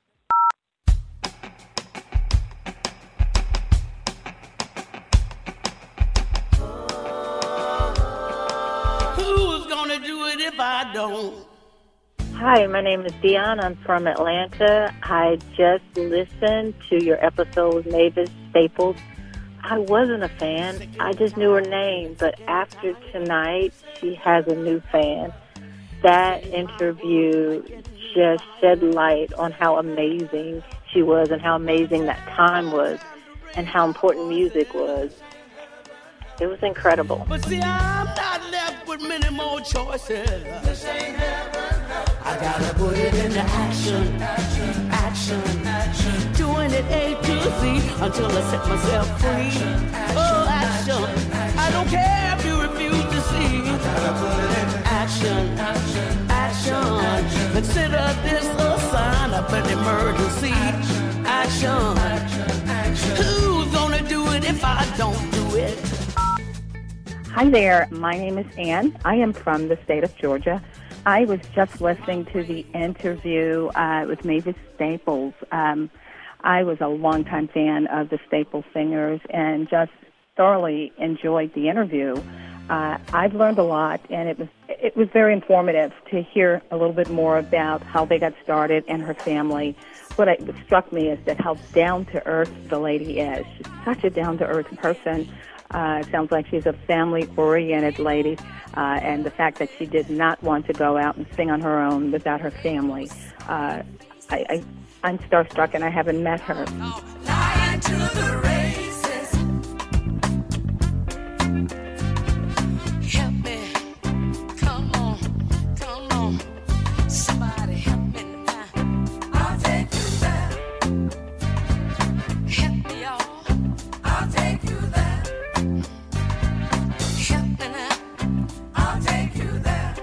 Who's gonna do it if I don't? Hi, my name is Dion. I'm from Atlanta. I just listened to your episode with Mavis Staples. I wasn't a fan. I just knew her name. But after tonight, she has a new fan. That interview just shed light on how amazing she was and how amazing that time was and how important music was. It was incredible. But see, I'm not left with many more choices. This ain't heaven. I gotta put it into action, action, action, action. Doing it A to Z until I set myself free. Oh, action. I don't care if you refuse to see. I gotta put it into action, action, action. Consider this a sign of an emergency. Action, action, action. Who's gonna do it if I don't do it? Hi there. My name is Ann. I am from the state of Georgia. I was just listening to the interview uh, with Mavis Staples. Um, I was a longtime fan of the Staples singers and just thoroughly enjoyed the interview. Uh, I've learned a lot, and it was it was very informative to hear a little bit more about how they got started and her family. What, I, what struck me is that how down-to-earth the lady is. She's such a down-to-earth person. Uh, it sounds like she's a family-oriented lady, uh, and the fact that she did not want to go out and sing on her own without her family. Uh, I, I, I'm starstruck, and I haven't met her. Lying to the races. Help me. Come on. Come on. Somebody help me now. I'll take you there. Help me, y'all. I'll take you there. Help me now. I'll take you there.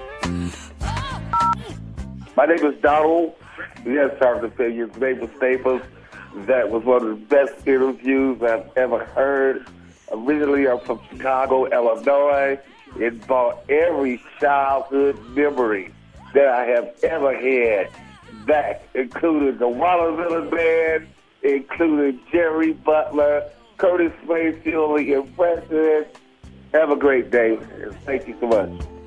My name is Donald. Yes, sorry to say your name was Staples. That was one of the best interviews I've ever heard. Originally, I'm from Chicago, Illinois. It brought every childhood memory that I have ever had back, including the Watermelon Band, including Jerry Butler, Curtis Mayfield, the Impressionists. Have a great day. Thank you so much.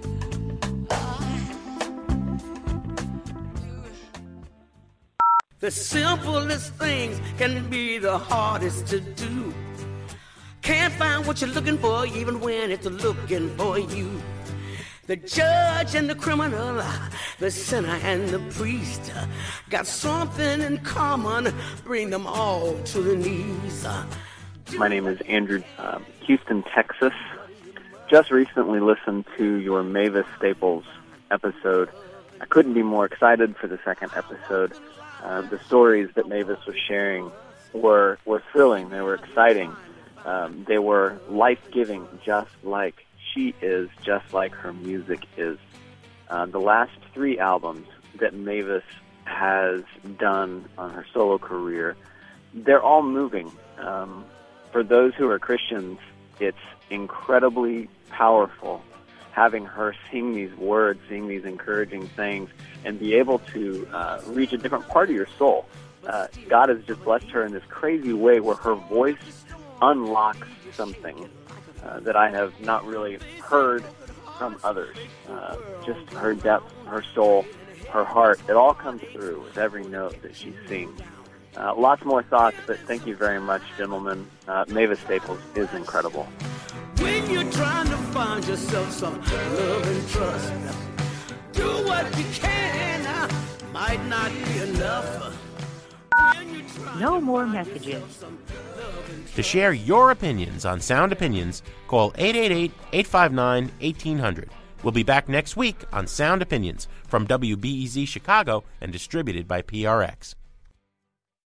The simplest things can be the hardest to do. Can't find what you're looking for even when it's looking for you. The judge and the criminal, the sinner and the priest got something in common, bring them all to the knees. My name is Andrew, um, Houston, Texas. Just recently listened to your Mavis Staples episode. I couldn't be more excited for the second episode. Uh, the stories that Mavis was sharing were, were thrilling. They were exciting. Um, they were life-giving, just like she is, just like her music is. Uh, the last three albums that Mavis has done on her solo career, they're all moving. Um, for those who are Christians, it's incredibly powerful having her sing these words, sing these encouraging things, and be able to uh, reach a different part of your soul. Uh, God has just blessed her in this crazy way where her voice unlocks something uh, that I have not really heard from others. Uh, just her depth, her soul, her heart, it all comes through with every note that she sings. Uh, lots more thoughts, but thank you very much, gentlemen. Uh, Mavis Staples is incredible. When you're trying to find yourself some love and trust, do what you can, uh, might not be enough. No more messages. To share your opinions on Sound Opinions, call eight eight eight, eight five nine, one eight hundred. We'll be back next week on Sound Opinions from W B E Z Chicago and distributed by P R X.